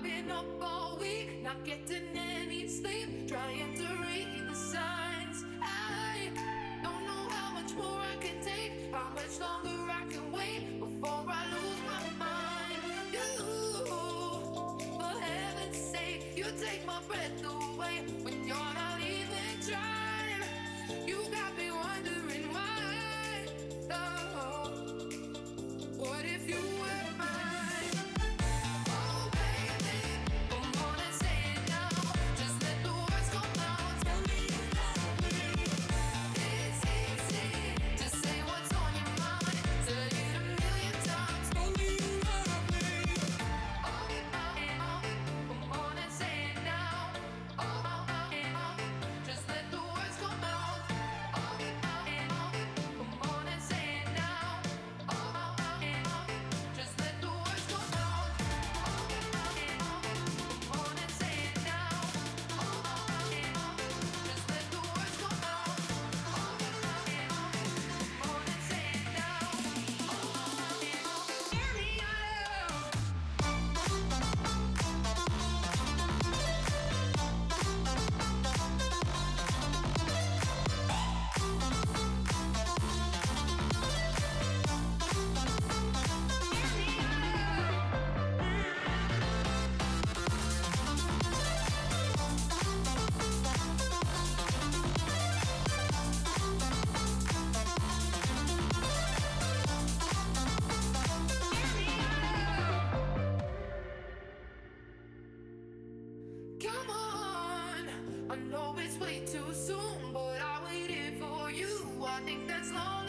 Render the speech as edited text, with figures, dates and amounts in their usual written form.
been up all week, not getting any sleep, trying to read the signs. I don't know how much more I can take, how much longer I can wait before I lose my mind. You, for heaven's sake, you take my breath away when you're not even trying. You got me wondering why. Oh, what if you were mine? Oh baby, come on and say it now. Just let the words come out. Tell me you love me. It's easy to say what's on your mind. Tell you it a million times. Tell me you love me. Come on and say it now. Just let the words come out. Come on and say it now. Just let the words come out. Come on and say it now. Just let the words come out. Come on and say it now. Hear me out. Come on, I know it's way too soon, but I waited for you. I think that's long